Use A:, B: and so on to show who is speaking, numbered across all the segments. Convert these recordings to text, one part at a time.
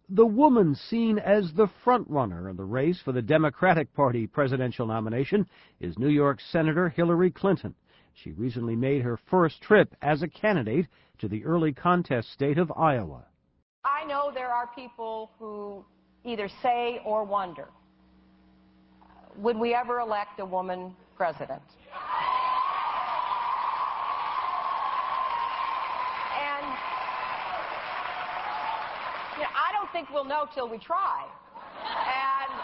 A: The woman seen as the front-runner in the race for the Democratic Party presidential nomination is New York Senator Hillary Clinton. She recently made her first trip as a candidate to the early contest state of Iowa.
B: I know there are people who either say or wonder, would we ever elect a woman president? And I don't think we'll know till we try. And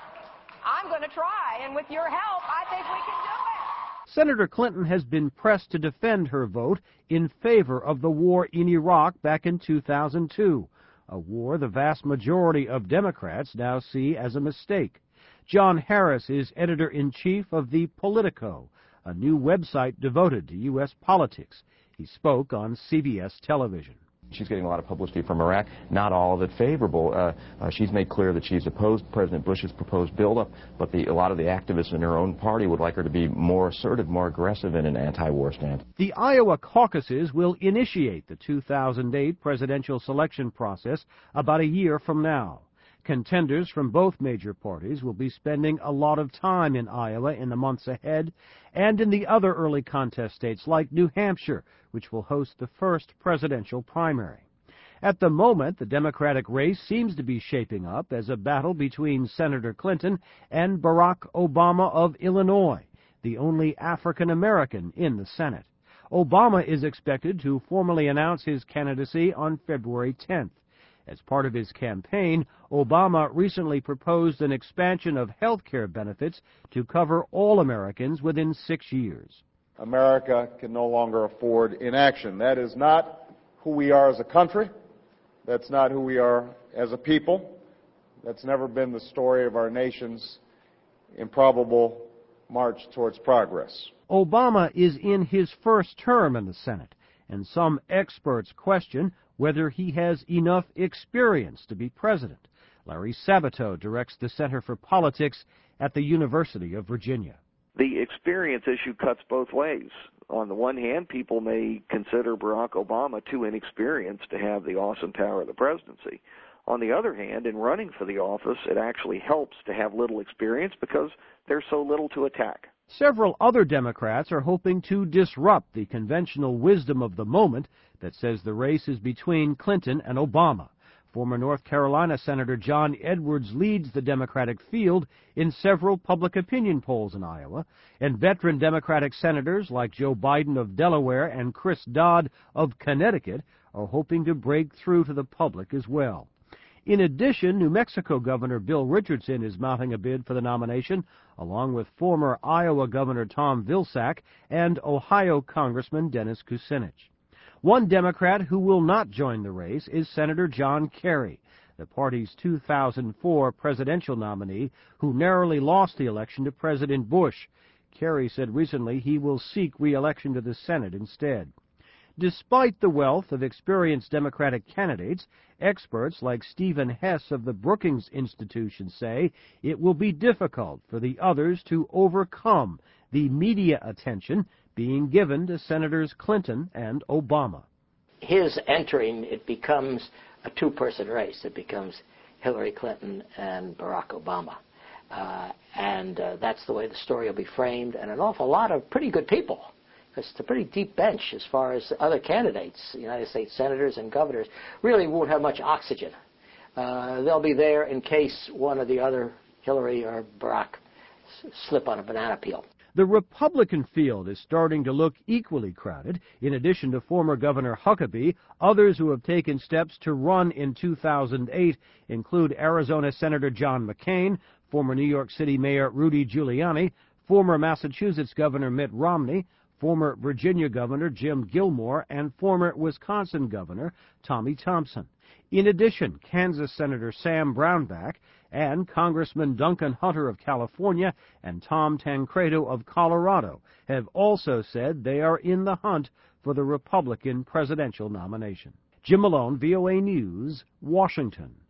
B: I'm going to try, and with your help, I think we can do it.
A: Senator Clinton has been pressed to defend her vote in favor of the war in Iraq back in 2002, a war the vast majority of Democrats now see as a mistake. John Harris is editor-in-chief of the Politico, a new website devoted to U.S. politics. He spoke on CBS television.
C: She's getting a lot of publicity from Iraq, not all of it favorable. She's made clear that she's opposed President Bush's proposed buildup, but a lot of the activists in her own party would like her to be more assertive, more aggressive in an anti-war stand.
A: The Iowa caucuses will initiate the 2008 presidential selection process about a year from now. Contenders from both major parties will be spending a lot of time in Iowa in the months ahead and in the other early contest states like New Hampshire, which will host the first presidential primary. At the moment, the Democratic race seems to be shaping up as a battle between Senator Clinton and Barack Obama of Illinois, the only African American in the Senate. Obama is expected to formally announce his candidacy on February 10th. As part of his campaign, Obama recently proposed an expansion of health care benefits to cover all Americans within 6 years.
D: America can no longer afford inaction. That is not who we are as a country. That's not who we are as a people. That's never been the story of our nation's improbable march towards progress.
A: Obama is in his first term in the Senate, and some experts question whether he has enough experience to be president. Larry Sabato directs the Center for Politics at the University of Virginia.
E: The experience issue cuts both ways. On the one hand, people may consider Barack Obama too inexperienced to have the awesome power of the presidency. On the other hand, in running for the office, it actually helps to have little experience because there's so little to attack.
A: Several other Democrats are hoping to disrupt the conventional wisdom of the moment that says the race is between Clinton and Obama. Former North Carolina Senator John Edwards leads the Democratic field in several public opinion polls in Iowa, and veteran Democratic senators like Joe Biden of Delaware and Chris Dodd of Connecticut are hoping to break through to the public as well. In addition, New Mexico Governor Bill Richardson is mounting a bid for the nomination, along with former Iowa Governor Tom Vilsack and Ohio Congressman Dennis Kucinich. One Democrat who will not join the race is Senator John Kerry, the party's 2004 presidential nominee who narrowly lost the election to President Bush. Kerry said recently he will seek re-election to the Senate instead. Despite the wealth of experienced Democratic candidates, experts like Stephen Hess of the Brookings Institution say it will be difficult for the others to overcome the media attention being given to Senators Clinton and Obama.
F: His entering, it becomes a two-person race. It becomes Hillary Clinton and Barack Obama. That's the way the story will be framed, and an awful lot of pretty good people. It's a pretty deep bench as far as other candidates, United States senators and governors, really won't have much oxygen. They'll be there in case one or the other, Hillary or Barack, slip on a banana peel.
A: The Republican field is starting to look equally crowded. In addition to former Governor Huckabee, others who have taken steps to run in 2008 include Arizona Senator John McCain, former New York City Mayor Rudy Giuliani, former Massachusetts Governor Mitt Romney, former Virginia Governor Jim Gilmore, and former Wisconsin Governor Tommy Thompson. In addition, Kansas Senator Sam Brownback and Congressman Duncan Hunter of California and Tom Tancredo of Colorado have also said they are in the hunt for the Republican presidential nomination. Jim Malone, VOA News, Washington.